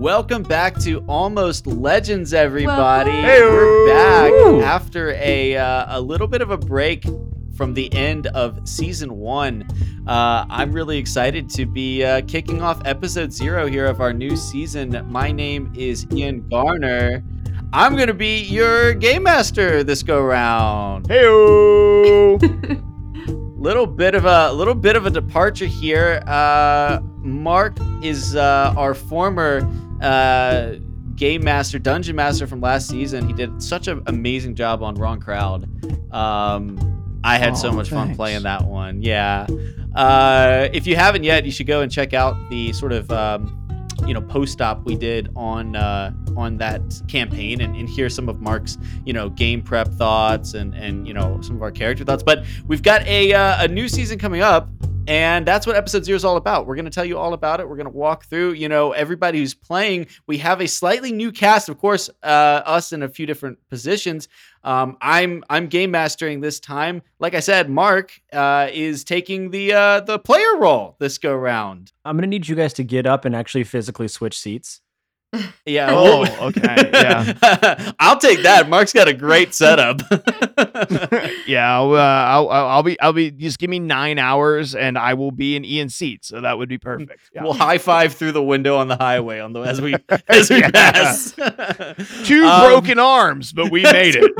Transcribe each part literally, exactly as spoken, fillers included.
Welcome back to Almost Legends, everybody. Hey-o. We're back Woo. after a uh, a little bit of a break from the end of season one. Uh, I'm really excited to be uh, kicking off episode zero here of our new season. My name is Ian Garner. I'm gonna be your game master this go round. Hey-o. Little bit of a little bit of a departure here. Uh, Mark is uh, our former uh, game master, dungeon master from last season. He did such an amazing job on Wrong Crowd. Um, I had Oh, so much fun thanks. playing that one. Yeah. Uh, if you haven't yet, you should go and check out the sort of um, you know post-op we did on uh, on that campaign and, and hear some of Mark's you know game prep thoughts and and you know some of our character thoughts. But we've got a uh, a new season coming up. And that's what episode zero is all about. We're going to tell you all about it. We're going to walk through, you know, everybody who's playing. We have a slightly new cast, of course, uh, us in a few different positions. Um, I'm I'm game mastering this time. Like I said, Mark uh, is taking the uh, the player role this go round. I'm gonna need you guys to get up and actually physically switch seats. Yeah. Oh, well- okay, yeah. I'll take that. Mark's got a great setup. yeah, I'll, uh, I'll, I'll I'll be I'll be just give me nine hours and I will be in Ian's seat, so that would be perfect. Yeah. We'll high five through the window on the highway on the as we as we Yeah. pass. Two Um, broken arms, but we made it.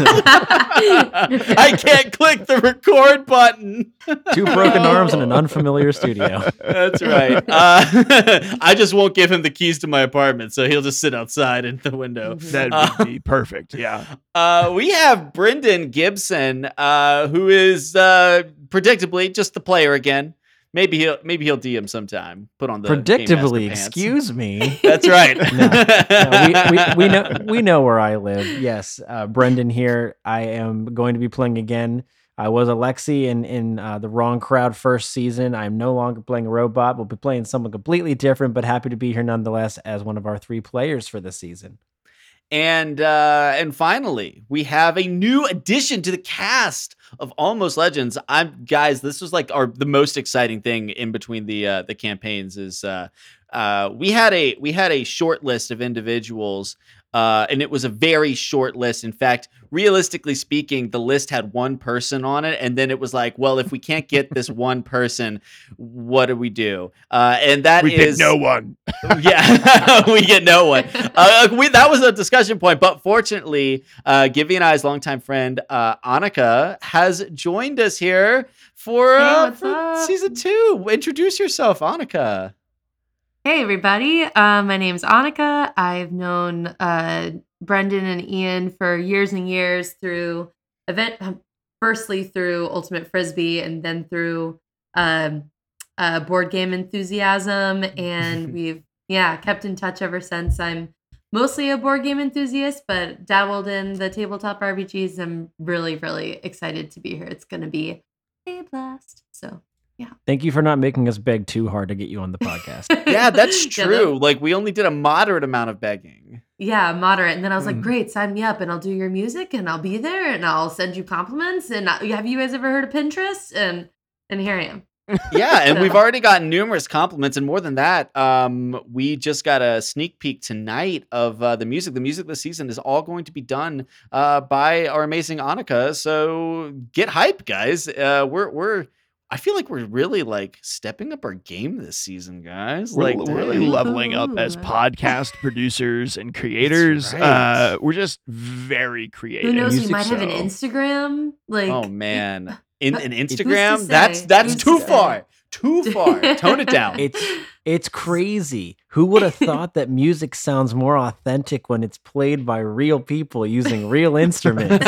I can't click the record button. Two broken arms in an unfamiliar studio. That's right. Uh, I just won't give him the keys to my apartment, so he'll just sit outside in the window. That Uh, would be perfect. Yeah. Uh, we have Brendan Gibson, uh, who is uh, predictably just the player again. Maybe he'll maybe he'll D M sometime. Put on the Game Master Predictably, pants. excuse me. That's right. No, we, we, we know we know where I live. Yes, uh, Brendan here. I am going to be playing again. I was Alexi in in uh, the Wrong Crowd first season. I'm no longer playing a robot. We'll be playing someone completely different, but happy to be here nonetheless as one of our three players for this season. And uh, and finally, we have a new addition to the cast of Almost Legends. I'm guys, this was like our the most exciting thing in between the uh, the campaigns is uh, uh, we had a we had a short list of individuals. Uh, and it was a very short list. In fact, realistically speaking, the list had one person on it. And then it was like, well, if we can't get this one person, what do we do? Uh, and that We is picked no one. yeah, we get no one. Uh, we, that was a discussion point. But fortunately, uh, Gibby and I's longtime friend, uh, Annika, has joined us here for, Hey, uh, what's for up? season two. Introduce yourself, Annika. Hey everybody, uh, my name's Annika. I've known uh, Brendan and Ian for years and years through event, um, firstly through Ultimate Frisbee and then through um, uh, Board Game Enthusiasm, and we've yeah kept in touch ever since. I'm mostly a board game enthusiast, but dabbled in the tabletop R P Gs. I'm really really excited to be here. It's gonna be a blast. So. Thank you for not making us beg too hard to get you on the podcast. Yeah, that's Yeah, true. Like, we only did a moderate amount of begging. Yeah, moderate. And then I was like, Mm. great, sign me up and I'll do your music and I'll be there and I'll send you compliments. And I, have you guys ever heard of Pinterest? And and here I am. Yeah, and So- we've already gotten numerous compliments, and more than that, um, we just got a sneak peek tonight of uh, the music. The music this season is all going to be done uh, by our amazing Annika. So get hype, guys. Uh, we're we're. I feel like we're really like stepping up our game this season, guys. We're Like l- really dang. leveling up as Ooh. podcast producers and creators. right. Uh, we're just very creative. Who knows? We music, might have an so- Instagram. Like, Oh man, in an Who's to Instagram, that's say? that's Who's too to say? far. Too far. Tone it down. It's it's crazy. Who would have thought that music sounds more authentic when it's played by real people using real instruments?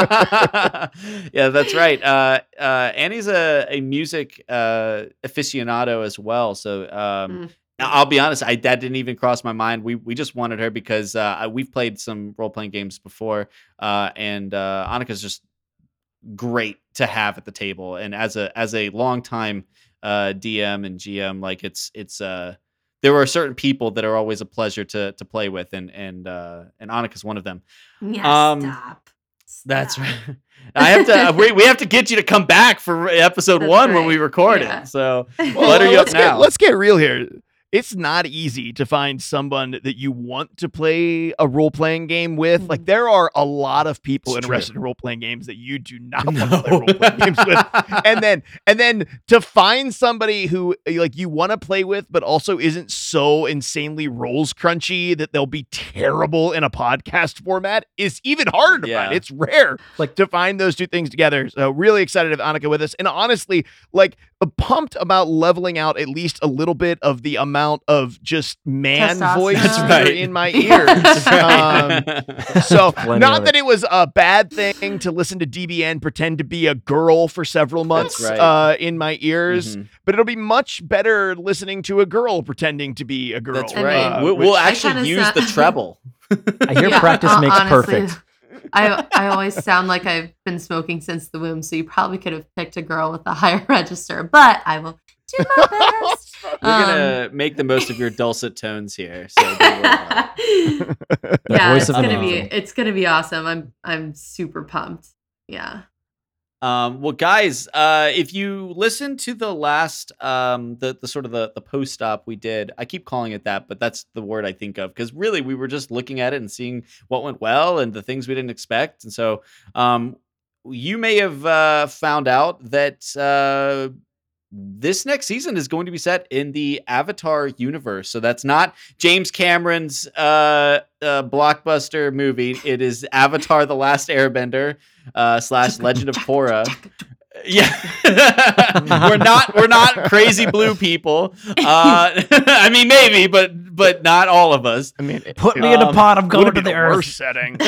Yeah, that's right. Uh, uh, Annie's a, a music uh, aficionado as well. So um, Mm. I'll be honest, I that didn't even cross my mind. We we just wanted her because uh, we've played some role playing games before, uh, and uh, Annika's just great to have at the table. And as a as a longtime uh, D M and G M, like it's it's uh, there are certain people that are always a pleasure to to play with, and and uh, and Annika's one of them. Yeah, Um, stop. That's Stop. right. I have to. we, we have to get you to come back for episode That's one when right. we record Yeah. it. So Well, what are you up let's now? Get, let's get real here. it's not easy to find someone that you want to play a role-playing game with. Mhm. Like, there are a lot of people It's interested true. in role-playing games that you do not No. want to play role-playing games with. And then, and then to find somebody who like you want to play with, but also isn't so insanely rolls crunchy that they'll be terrible in a podcast format is even harder to Yeah. find. It's rare Like- to find those two things together. So really excited to have Annika with us. And honestly, like pumped about leveling out at least a little bit of the amount of just man Testosterone. voice That's that are right. in my ears. Um, so Plenty not of that it. it was a bad thing to listen to D B N pretend to be a girl for several months right. uh, in my ears, Mhm. but it'll be much better listening to a girl pretending to be a girl. That's I right. mean, we'll, which- we'll I actually kinda use sa- the treble. I hear Yeah, practice hon- makes honestly, perfect. I I always sound like I've been smoking since the womb, so you probably could have picked a girl with a higher register, but I will do my best. We're Um, gonna make the most of your dulcet tones here. So don't worry about it. yeah, voice it's of gonna an be angel. it's gonna be awesome. I'm I'm super pumped. Yeah. Um, well, guys, uh, if you listen to the last, um, the the sort of the the post op we did, I keep calling it that, but that's the word I think of because really we were just looking at it and seeing what went well and the things we didn't expect, and so um, you may have uh, found out that uh, this next season is going to be set in the Avatar universe. So that's not James Cameron's uh, uh, blockbuster movie. It is Avatar: The Last Airbender uh, slash Legend of Korra. Yeah, we're not we're not crazy blue people. Uh, I mean, maybe, but but not all of us. I mean, it, Put it me in a Um, pod. I'm going would to be the the earth. worst setting.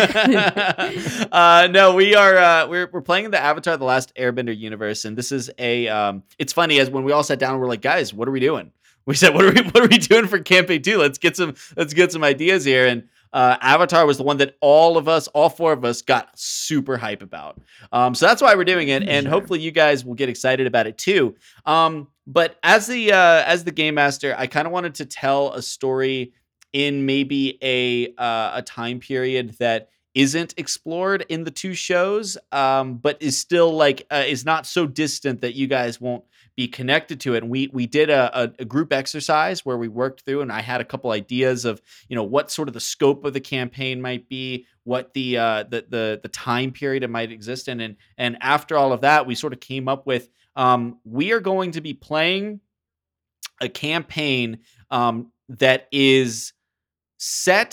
uh, no, we are uh, we're we're playing in the Avatar: The Last Airbender universe, and this is a. Um, it's funny as when we all sat down, we're like, guys, what are we doing? We said, what are we what are we doing for campaign two? Let's get some let's get some ideas here. And uh, Avatar was the one that all of us, all four of us, got super hype about. Um, so that's why we're doing it, and Sure. hopefully you guys will get excited about it too. Um, but as the uh, as the game master, I kind of wanted to tell a story in maybe a uh, a time period that isn't explored in the two shows, um, but is still like uh, is not so distant that you guys won't be connected to it. And we we did a, a, a group exercise where we worked through, and I had a couple ideas of you know what sort of the scope of the campaign might be, what the uh, the the the time period it might exist in, and and after all of that, we sort of came up with um, we are going to be playing a campaign um, that is set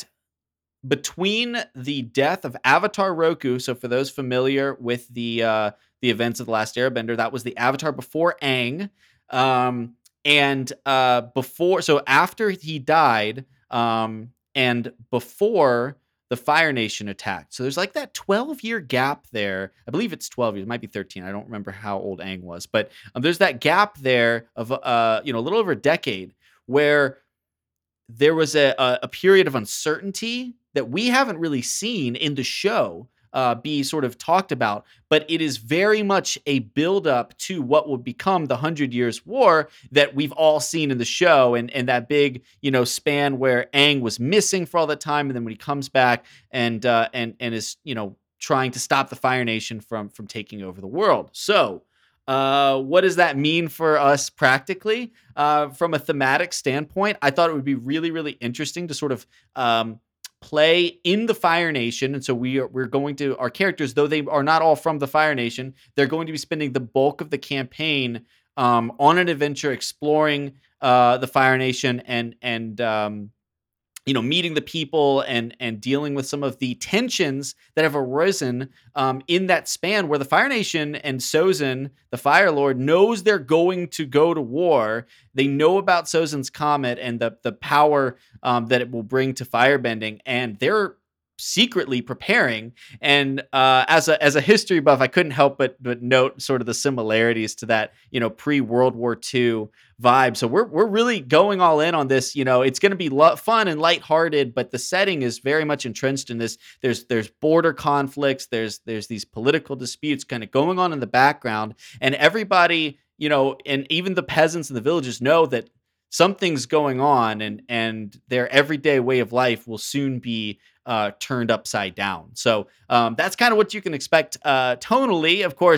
between the death of Avatar Roku. So for those familiar with the uh, the events of The Last Airbender, that was the Avatar before Aang. Um, and uh, before, so after he died, um, and before the Fire Nation attacked. So there's like that twelve year gap there. I believe it's twelve years. It might be thirteen. I don't remember how old Aang was, but um, there's that gap there of uh, you know, a little over a decade where there was a, a, a period of uncertainty that we haven't really seen in the show uh, be sort of talked about, but it is very much a buildup to what will become the Hundred Years' War that we've all seen in the show, and and that big you know span where Aang was missing for all that time, and then when he comes back and uh, and and is you know trying to stop the Fire Nation from from taking over the world. So. Uh, what does that mean for us practically? Uh, from a thematic standpoint, I thought it would be really, really interesting to sort of um, play in the Fire Nation. And so we are, we're going to, our characters, though they are not all from the Fire Nation, they're going to be spending the bulk of the campaign um, on an adventure exploring uh, the Fire Nation and, and, um, you know, meeting the people and and dealing with some of the tensions that have arisen um, in that span where the Fire Nation and Sozin, the Fire Lord, knows they're going to go to war. They know about Sozin's comet and the the power um, that it will bring to firebending, and they're secretly preparing. And uh, as a as a history buff, I couldn't help but but note sort of the similarities to that, you know, pre World War Two vibe. So we're we're really going all in on this. You know, it's going to be lo- fun and lighthearted, but the setting is very much entrenched in this. There's there's border conflicts. There's there's these political disputes kind of going on in the background, and everybody, you know, and even the peasants and the villagers know that something's going on, and and their everyday way of life will soon be uh, turned upside down. So um, that's kind of what you can expect uh, tonally. Of course,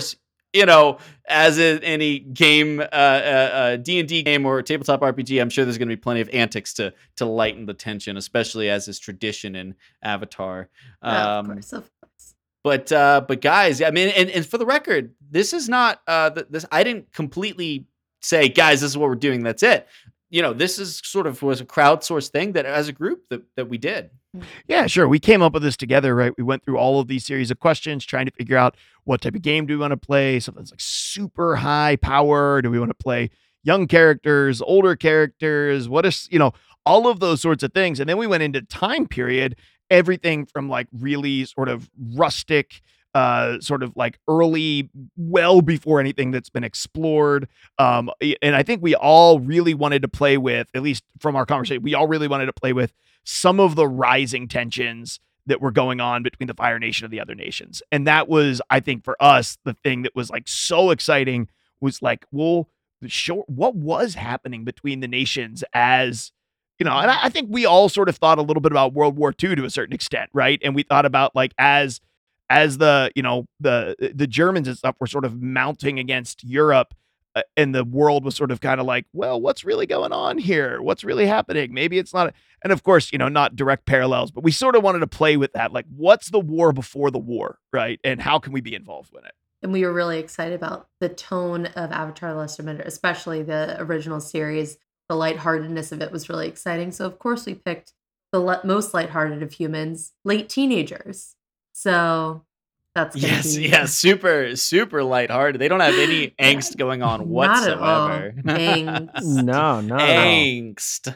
you know, as in any game, uh, uh, uh, D and D game or tabletop R P G, I'm sure there's going to be plenty of antics to to lighten the tension, especially as is tradition in Avatar. Oh, of Um, course, of course. but uh, but guys, I mean, and, and for the record, this is not uh, th- this. I didn't completely say, guys, this is what we're doing. That's it. You know, this is sort of was a crowdsourced thing that as a group that that we did. Yeah, sure. We came up with this together, right? We went through all of these series of questions trying to figure out what type of game do we want to play? Something that's like super high power. Do we want to play young characters, older characters? What is, you know, all of those sorts of things. And then we went into time period, everything from like really sort of rustic, uh, sort of like early, well before anything that's been explored. Um, and I think we all really wanted to play with, at least from our conversation, we all really wanted to play with some of the rising tensions that were going on between the Fire Nation and the other nations. And that was, I think, for us, the thing that was like so exciting was like, well, sure, what was happening between the nations as, you know, and I, I think we all sort of thought a little bit about World War Two to a certain extent, right? And we thought about like as as the, you know, the the Germans and stuff were sort of mounting against Europe, uh, and the world was sort of kind of like, well, what's really going on here? What's really happening? Maybe it's not. A, and of course, you know, not direct parallels, but we sort of wanted to play with that. Like, what's the war before the war, right? And how can we be involved with it? And we were really excited about the tone of Avatar: The Last Airbender, especially the original series. The lightheartedness of it was really exciting. So, of course, we picked the le- most lighthearted of humans, late teenagers. So that's gonna Yes, be yes, super, super lighthearted. They don't have any angst going on not at all. whatsoever. Angst. No, no, Angst.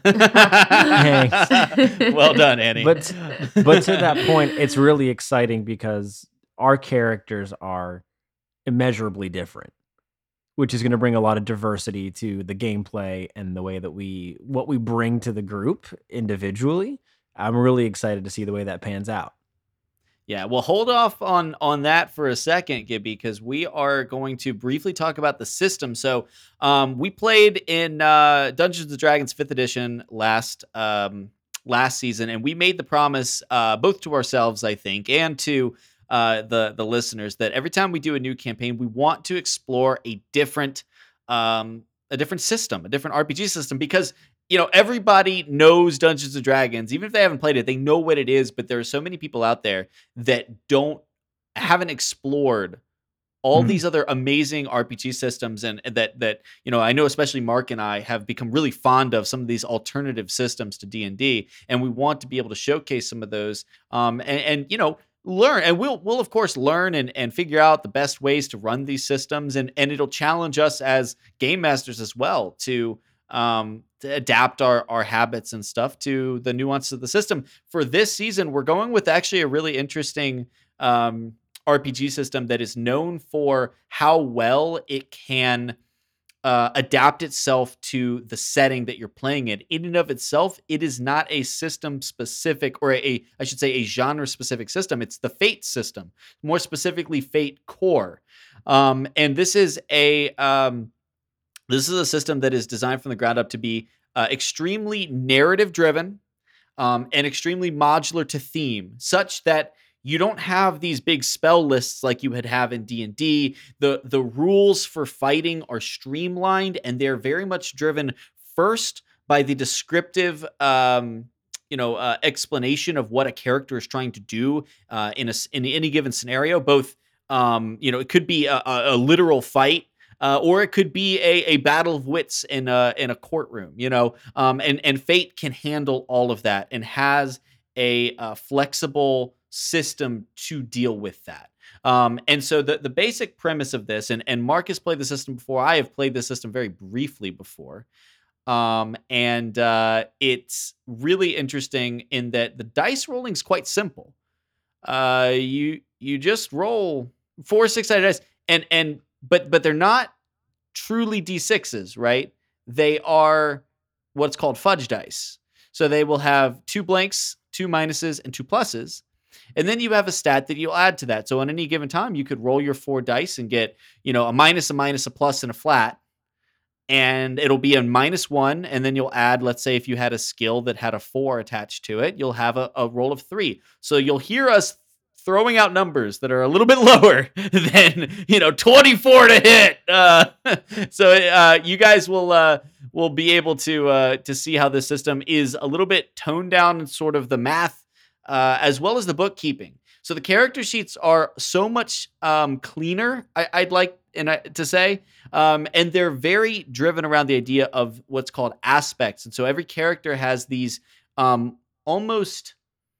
Angst. Well done, Annie. But but to that point, it's really exciting because our characters are immeasurably different, which is going to bring a lot of diversity to the gameplay and the way that we what we bring to the group individually. I'm really excited to see the way that pans out. Yeah, well, hold off on on that for a second, Gibby, because we are going to briefly talk about the system. So, um, we played in uh, Dungeons and Dragons Fifth Edition last um, last season, and we made the promise, uh, both to ourselves, I think, and to uh, the the listeners, that every time we do a new campaign, we want to explore a different um, a different system, a different R P G system, because you know, everybody knows Dungeons and Dragons. Even if they haven't played it, they know what it is. But there are so many people out there that don't, haven't explored all Mhm. these other amazing R P G systems, and and that that you know, I know especially Mark and I have become really fond of some of these alternative systems to D and D, and we want to be able to showcase some of those, um, and, and you know, learn, and we'll we'll of course learn and and figure out the best ways to run these systems, and and it'll challenge us as game masters as well to um to adapt our our habits and stuff to the nuances of the system. For this season, we're going with actually a really interesting um R P G system that is known for how well it can uh, adapt itself to the setting that you're playing in. In and of itself, it is not a system specific, or a, I should say, a genre specific system. It's the Fate system, more specifically Fate Core. Um, and this is a um, this is a system that is designed from the ground up to be uh, extremely narrative driven, um, and extremely modular to theme, such that you don't have these big spell lists like you would have in D and D. The the rules for fighting are streamlined, and they're very much driven first by the descriptive um, you know, uh, explanation of what a character is trying to do uh, in a s- in any given scenario. Both um, you know, it could be a, a, a literal fight. Uh, or it could be a, a battle of wits in a in a courtroom, you know, um, and and Fate can handle all of that and has a, uh flexible system to deal with that. Um, and so the the basic premise of this, and and Mark has played the system before. I have played the system very briefly before, um, and uh, it's really interesting in that the dice rolling is quite simple. Uh, you you just roll four six-sided dice, and and but but they're not truly D sixes, right? They are what's called fudge dice. So they will have two blanks, two minuses, and two pluses. And then you have a stat that you'll add to that. So on any given time, you could roll your four dice and get, you know, a minus, a minus, a plus, and a flat. And it'll be a minus one. And then you'll add, let's say if you had a skill that had a four attached to it, you'll have a, a roll of three. So you'll hear us throwing out numbers that are a little bit lower than, you know, twenty-four to hit. Uh, so uh, you guys will uh, will be able to uh, to see how this system is a little bit toned down in sort of the math uh, as well as the bookkeeping. So the character sheets are so much um, cleaner, I, I'd like and I, to say, um, and they're very driven around the idea of what's called aspects. And so every character has these um, almost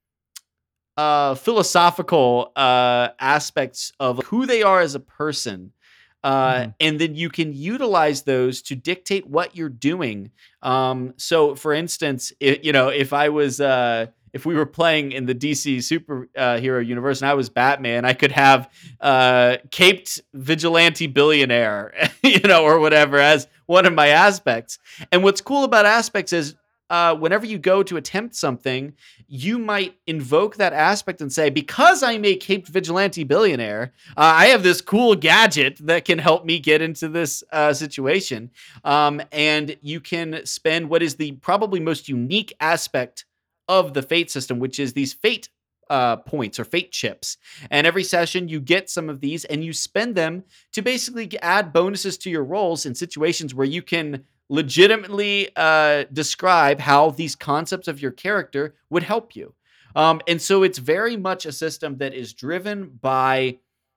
uh, philosophical uh, aspects of who they are as a person. Uh, mm-hmm. And then you can utilize those to dictate what you're doing. Um, so, for instance, it, you know, if I was, uh, if we were playing in the D C superhero uh, universe and I was Batman, I could have uh, caped vigilante billionaire, you know, or whatever as one of my aspects. And what's cool about aspects is uh, whenever you go to attempt something, you might invoke that aspect and say, because I'm a caped vigilante billionaire, uh, I have this cool gadget that can help me get into this uh, situation. Um, and you can spend what is the probably most unique aspect of the fate system, which is these fate uh, points or fate chips. And every session you get some of these and you spend them to basically add bonuses to your rolls in situations where you can legitimately uh, describe how these concepts of your character would help you. Um, and so it's very much a system that is driven by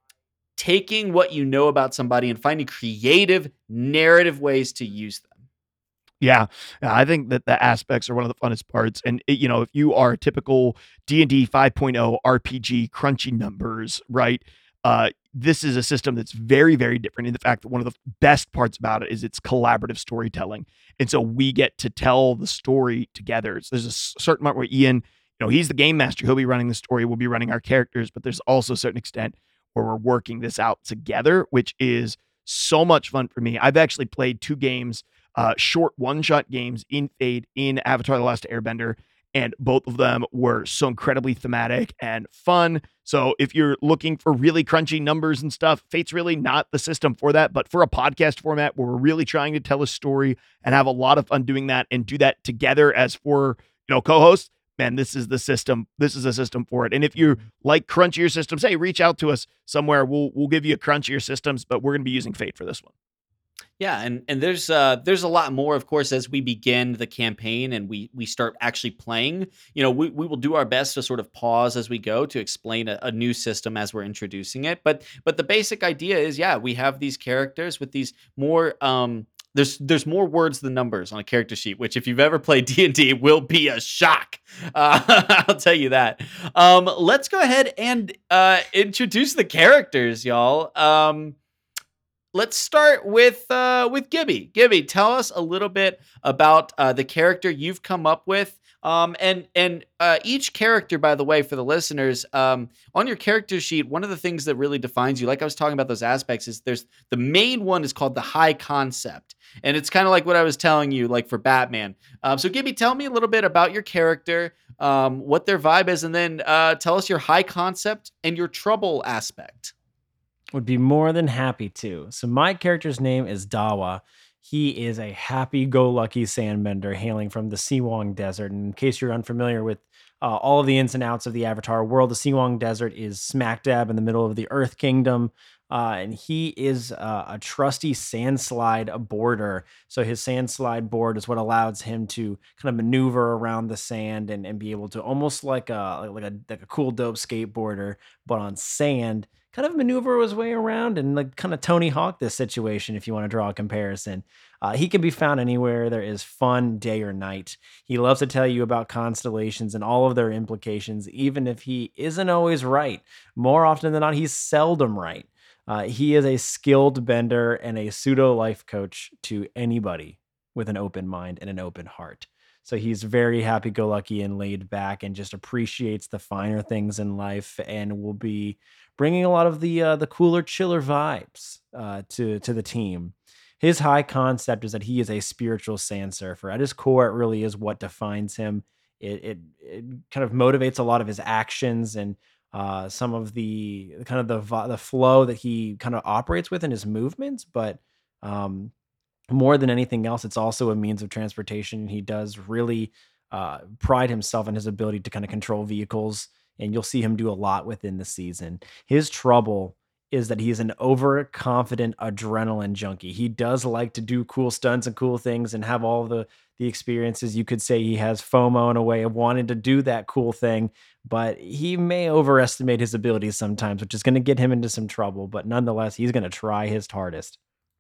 taking what you know about somebody and finding creative narrative ways to use them. Yeah, I think that the aspects are one of the funnest parts. And, it, you know, if you are a typical D and D five point oh R P G crunchy numbers, right? Uh, this is a system that's very, very different in the fact that one of the best parts about it is it's collaborative storytelling. And so we get to tell the story together. So there's a certain part where Ian, you know, he's the game master. He'll be running the story. We'll be running our characters, but there's also a certain extent where we're working this out together, which is so much fun for me. I've actually played two games, uh, short one-shot games in Fate, in Avatar: The Last Airbender, and both of them were so incredibly thematic and fun. So if you're looking for really crunchy numbers and stuff, Fate's really not the system for that. But for a podcast format where we're really trying to tell a story and have a lot of fun doing that and do that together as for, you know, co-hosts, man, this is the system. This is a system for it. And if you like crunchier systems, hey, reach out to us somewhere. We'll we'll give you crunchier systems, but we're going to be using Fate for this one. Yeah, and and there's uh there's a lot more, of course, as we begin the campaign and we we start actually playing. You know, we, we will do our best to sort of pause as we go to explain a, a new system as we're introducing it. But but the basic idea is, yeah, we have these characters with these more um there's there's more words than numbers on a character sheet, which if you've ever played D and D will be a shock. Uh, I'll tell you that. Um, let's go ahead and uh, introduce the characters, y'all. Um, Let's start with uh, with Gibby. Gibby, tell us a little bit about uh, the character you've come up with, um, and and uh, each character, by the way, for the listeners, um, on your character sheet, one of the things that really defines you, like I was talking about those aspects, is there's the main one is called the high concept, and it's kind of like what I was telling you, like for Batman. Um, so, Gibby, tell me a little bit about your character, um, what their vibe is, and then uh, tell us your high concept and your trouble aspect. Would be more than happy to. So my character's name is Dawa. He is a happy-go-lucky sandbender hailing from the Siwang Desert. And in case you're unfamiliar with uh, all of the ins and outs of the Avatar world, the Siwang Desert is smack dab in the middle of the Earth Kingdom. Uh, and he is uh, a trusty sandslide boarder. So his sandslide board is what allows him to kind of maneuver around the sand and, and be able to almost like a like a like a cool dope skateboarder, but on sand, kind of maneuver his way around and like kind of Tony Hawk this situation, if you want to draw a comparison. Uh, he can be found anywhere there is fun, day or night. He loves to tell you about constellations and all of their implications, even if he isn't always right. More often than not, he's seldom right. Uh, he is a skilled bender and a pseudo life coach to anybody with an open mind and an open heart. So he's very happy-go-lucky and laid back and just appreciates the finer things in life and will be bringing a lot of the uh, the cooler, chiller vibes uh, to, to the team. His high concept is that he is a spiritual sand surfer. At his core, it really is what defines him. It, it, it kind of motivates a lot of his actions and uh, some of the kind of the the flow that he kind of operates with in his movements. But um, more than anything else, it's also a means of transportation. He does really uh, pride himself in his ability to kind of control vehicles and you'll see him do a lot within the season. His trouble is that he's an overconfident adrenaline junkie. He does like to do cool stunts and cool things and have all the the experiences. You could say he has FOMO in a way of wanting to do that cool thing, but he may overestimate his abilities sometimes, which is going to get him into some trouble. But nonetheless, he's going to try his hardest.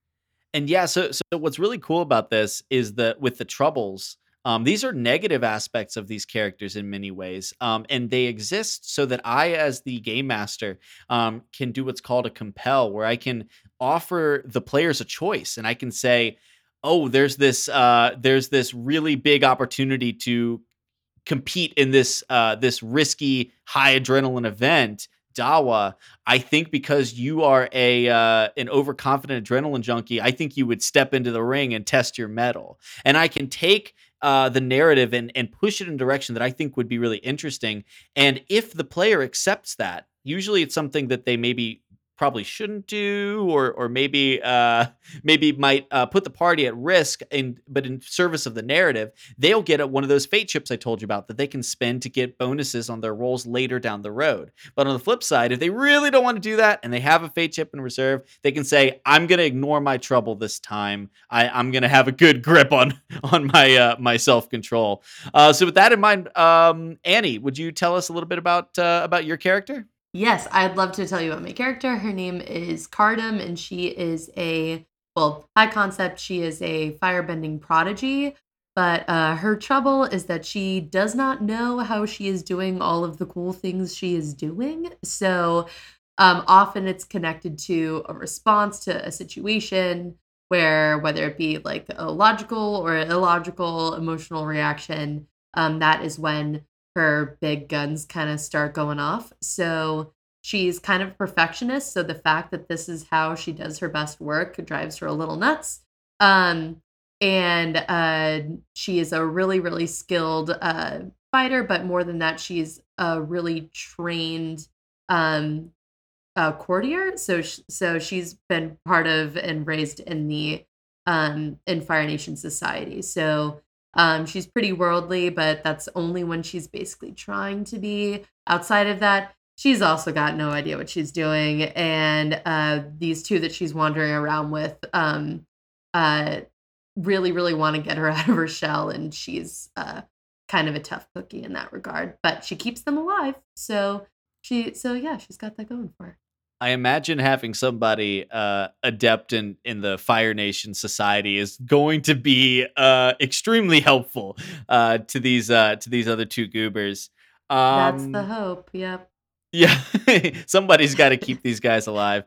And yeah, so so what's really cool about this is that with the troubles, um, these are negative aspects of these characters in many ways, um, and they exist so that I, as the game master, um, can do what's called a compel, where I can offer the players a choice, and I can say, "Oh, there's this uh, there's this really big opportunity to compete in this uh, this risky high adrenaline event." Dawa, I think because you are a uh, an overconfident adrenaline junkie, I think you would step into the ring and test your mettle. And I can take uh, the narrative and and push it in a direction that I think would be really interesting. And if the player accepts that, usually it's something that they maybe probably shouldn't do, or or maybe uh, maybe might uh, put the party at risk. In but in service of the narrative, they'll get one of those fate chips I told you about that they can spend to get bonuses on their rolls later down the road. But on the flip side, if they really don't want to do that and they have a fate chip in reserve, they can say, "I'm going to ignore my trouble this time. I, I'm going to have a good grip on on my uh, my self control." Uh, so with that in mind, um, Annie, would you tell us a little bit about uh, about your character? Yes, I'd love to tell you about my character. Her name is Cardam, and she is a, well, high concept, she is a firebending prodigy, but uh, her trouble is that she does not know how she is doing all of the cool things she is doing. So um, often it's connected to a response to a situation where, whether it be like a logical or illogical emotional reaction, um, that is when her big guns kind of start going off. So she's kind of a perfectionist. So the fact that this is how she does her best work drives her a little nuts. Um, and uh, she is a really, really skilled uh, fighter. But more than that, she's a really trained um, uh, courtier. So, sh- so she's been part of and raised in the um, in Fire Nation society. So Um, she's pretty worldly, but that's only when she's basically trying to be. Outside of that, she's also got no idea what she's doing. And uh, these two that she's wandering around with um, uh, really, really want to get her out of her shell. And she's uh, kind of a tough cookie in that regard, but she keeps them alive. So she, so yeah, she's got that going for her. I imagine having somebody uh, adept in, in the Fire Nation society is going to be uh, extremely helpful uh, to these uh, to these other two goobers. Um, That's the hope. Yep. Yeah, somebody's got to keep these guys alive.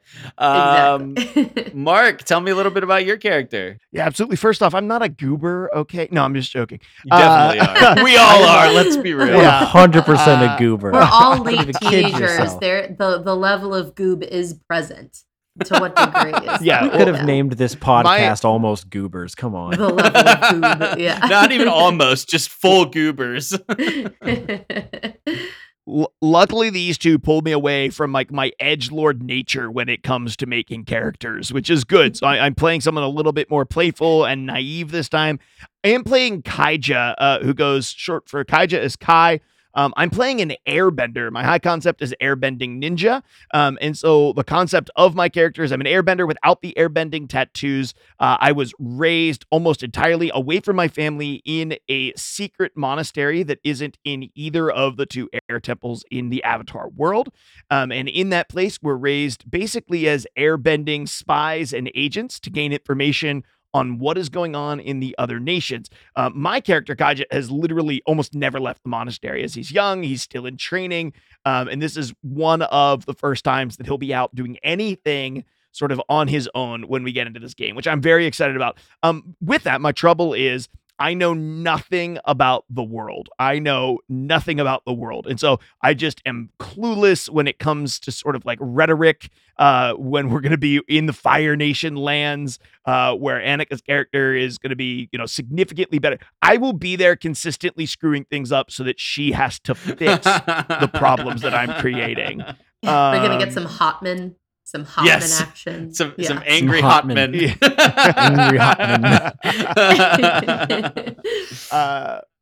Um, Exactly. Mark, tell me a little bit about your character. Yeah, absolutely. First off, I'm not a goober, okay? No, I'm just joking. You definitely Uh, are. We all are. Let's be real. One Yeah. hundred percent Uh, a goober. We're all Don't late even kid teenagers. yourself. There, the the level of goob is present. To what degree is Yeah, We that? could have Yeah. named this podcast almost Goobers. Come on. the level of goob. Yeah, Not even almost, just full goobers. L- luckily, these two pulled me away from like my edgelord nature when it comes to making characters, which is good. So I, I'm playing someone a little bit more playful and naive this time. I am playing Kaija, uh, who goes short for Kaija is Kai. Um, I'm playing an airbender. My high concept is airbending ninja. Um, and so the concept of my character is I'm an airbender without the airbending tattoos. Uh, I was raised almost entirely away from my family in a secret monastery that isn't in either of the two air temples in the Avatar world. Um, and in that place, we're raised basically as airbending spies and agents to gain information on what is going on in the other nations. Uh, my character, Kaija, has literally almost never left the monastery. As he's young, he's still in training. Um, and this is one of the first times that he'll be out doing anything sort of on his own when we get into this game, which I'm very excited about. Um, with that, my trouble is I know nothing about the world. I know nothing about the world. And so I just am clueless when it comes to sort of like rhetoric, uh, when we're going to be in the Fire Nation lands, uh, where Annika's character is going to be, you know, significantly better. I will be there consistently screwing things up so that she has to fix the problems that I'm creating. We're gonna Um, get some Hotman, some Hotman Yes. action. Some Yeah. some angry Some hot hot men. men. Angry hot men. uh,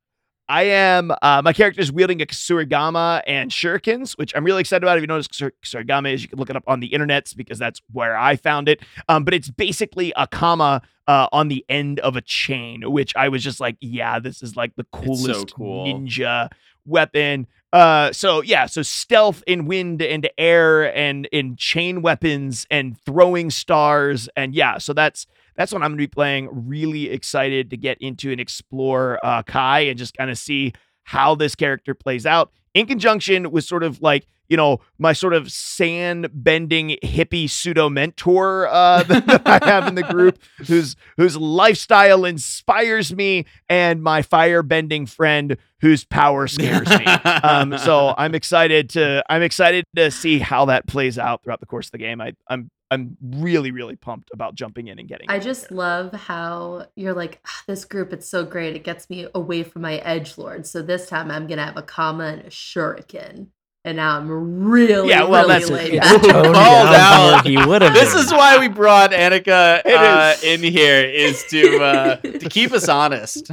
I am, uh, my character is wielding a Kusurigama and shurikens, which I'm really excited about. If you know what Kusur- Kusurigama is, you can look it up on the internets because that's where I found it. Um, but it's basically a kama uh, on the end of a chain, which I was just like, yeah, this is like the coolest so cool. ninja weapon. Uh, so yeah, so stealth in wind and air and in chain weapons and throwing stars. And yeah, so that's, That's what I'm going to be playing. Really excited to get into and explore uh, Kai and just kind of see how this character plays out in conjunction with sort of like, you know, my sort of sand bending hippie pseudo mentor uh, that I have in the group, whose whose lifestyle inspires me, and my fire bending friend whose power scares me. Um, so I'm excited to I'm excited to see how that plays out throughout the course of the game. I, I'm I'm really, really pumped about jumping in and getting I in just there. love how you're like, "Ah, this group, it's so great. It gets me away from my edgelord. So this time I'm going to have a kama and a shuriken. And now I'm really, Yeah, well, really that's- laid it's back. toned Call down down. from where he would have This been. is why we brought Annika It uh, is. in here, is to uh, to keep us honest.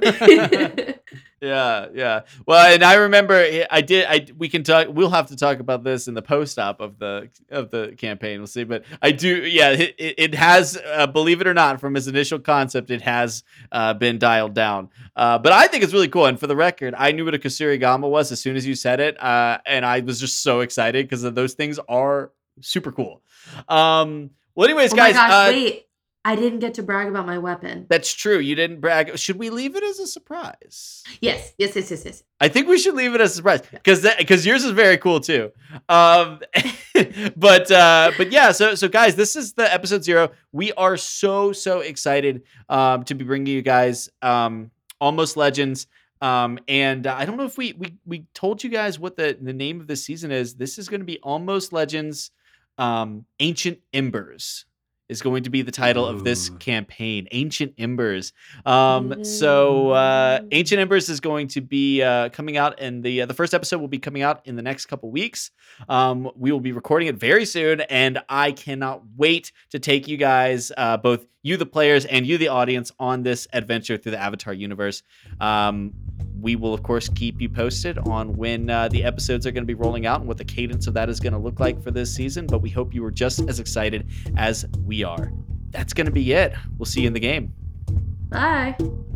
Yeah, yeah. Well, and I remember I did. I we can talk. We'll have to talk about this in the post-op of the of the campaign. We'll see. But I do. Yeah, it, it has. Uh, believe it or not, from its initial concept, it has uh, been dialed down. Uh, but I think it's really cool. And for the record, I knew what a Kusurigama was as soon as you said it, uh, and I was just so excited because those things are super cool. Um, well, anyways, Oh guys. my gosh, uh, wait. I didn't get to brag about my weapon. That's true. You didn't brag. Should we leave it as a surprise? Yes, yes, yes, yes, yes. I think we should leave it as a surprise because because yours is very cool too. Um, but uh, but yeah, so so guys, this is the episode zero. We are so so excited um, to be bringing you guys um, Almost Legends. Um, and I don't know if we we we told you guys what the the name of this season is. This is going to be Almost Legends, um, Ancient Embers. Is going to be the title of this Ooh. campaign, Ancient Embers. Um, so uh, Ancient Embers is going to be uh, coming out, and the uh, the first episode will be coming out in the next couple weeks. Um, we will be recording it very soon, and I cannot wait to take you guys, uh, both you the players and you the audience, on this adventure through the Avatar universe. Um, we will, of course, keep you posted on when uh, the episodes are going to be rolling out and what the cadence of that is going to look like for this season. But we hope you were just as excited as we are. That's going to be it. We'll see you in the game. Bye.